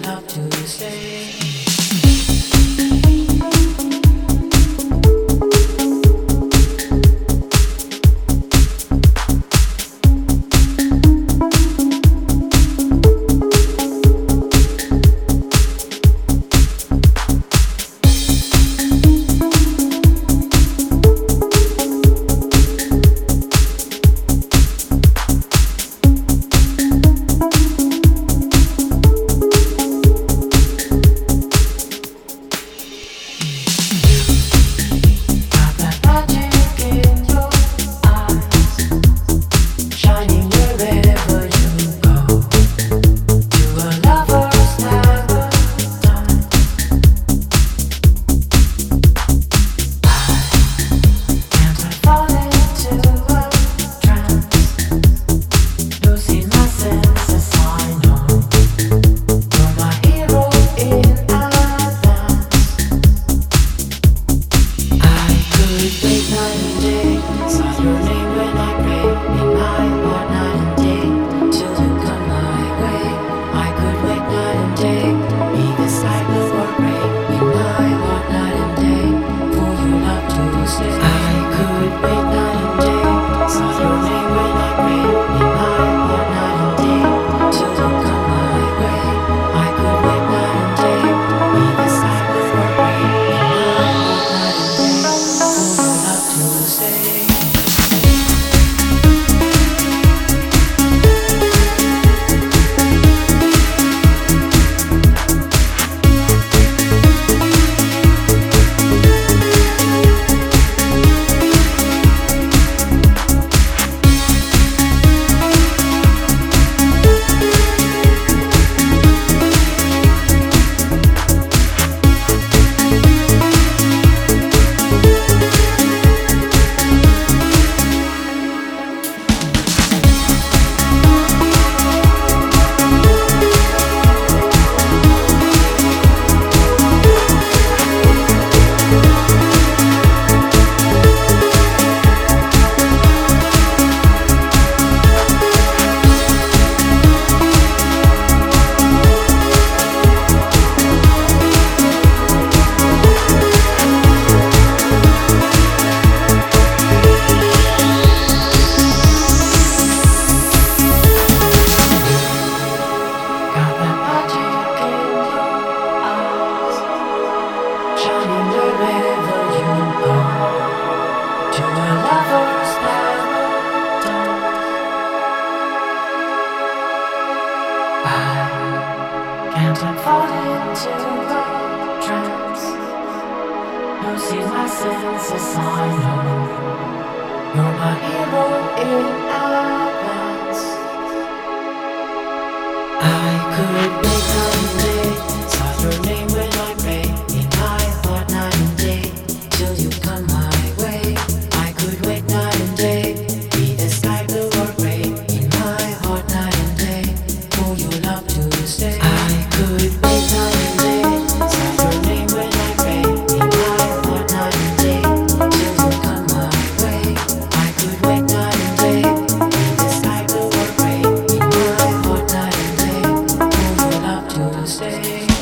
love to stay? Can't I fall into a trance? Losing my senses, I know you're my hero in advance. I could wake night and day, sigh your name when I pray in my heart night and day, till you come my way. I could wake night and day, be the sky blue or gray, in my heart night and day, for your love to stay. I could wake night and day, sigh your name when I pray in my heart night and day, till you come my way. I could wake night and day, be the sky blue or gray, in my heart night and day, for your love to stay.